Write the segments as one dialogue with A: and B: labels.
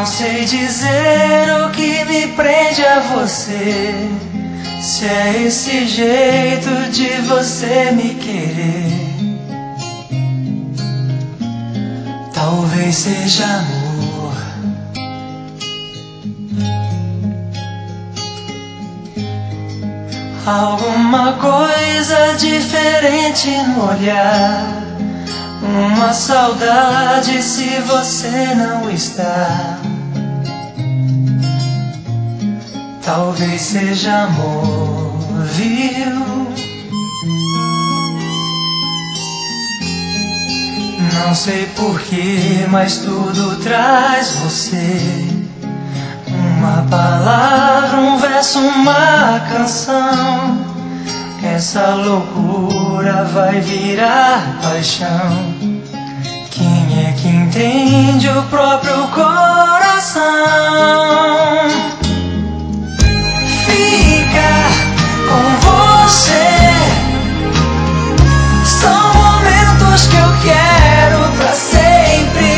A: Não sei dizer o que me prende a você, se é esse jeito de você me querer. Talvez seja amor, alguma coisa diferente no olhar, uma saudade se você não está. Talvez seja amor, viu? Não sei porquê, mas tudo traz você. Uma palavra, um verso, uma canção. Essa loucura vai virar paixão. Quem é que entende o próprio coração? Ficar com você são momentos que eu quero pra sempre.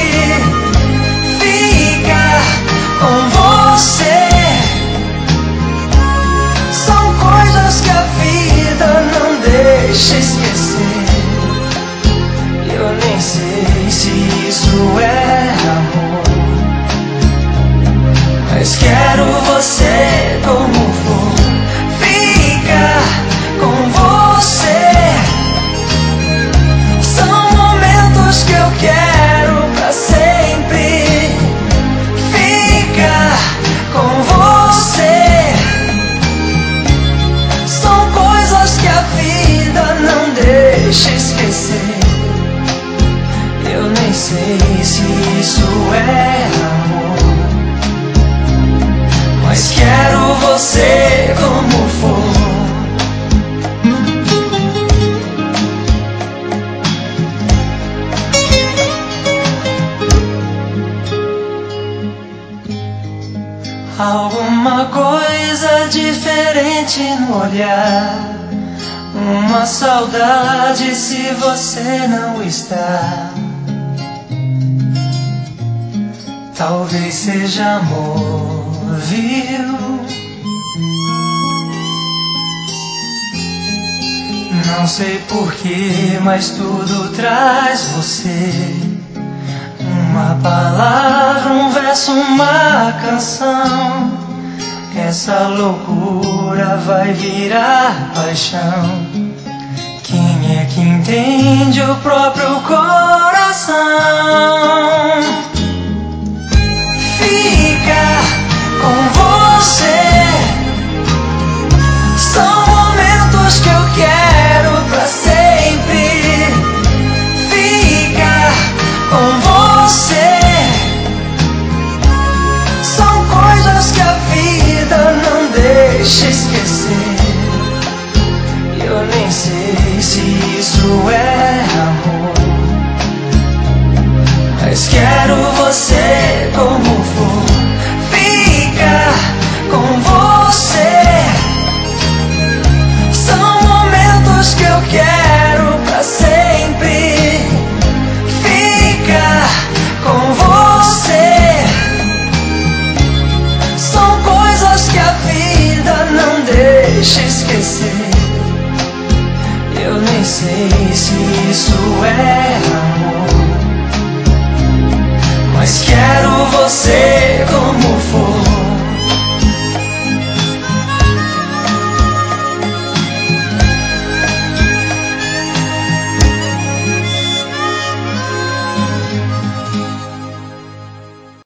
A: Ficar com você são coisas que a vida não deixa esquecer. Eu nem sei se isso é amor, mas quero você como for. Ficar com você são momentos que eu quero pra sempre. Ficar com você são coisas que a vida não deixa esquecer. Eu nem sei se isso é amor, mas quero você como for. Alguma coisa diferente no olhar, uma saudade se você não está. Talvez seja amor, viu? Não sei porquê, mas tudo traz você. Uma palavra, um verso, uma canção. Essa loucura vai virar paixão. Quem é que entende o próprio coração? Ficar com você são momentos que eu quero pra sempre. Ficar com você são coisas que a vida não deixa esquecer. Eu nem sei se isso é amor, mas quero você como for. Ficar com você são momentos que eu quero pra sempre. Ficar com você são coisas que a vida não deixa esquecer. Eu nem sei se isso é amor, mas quero você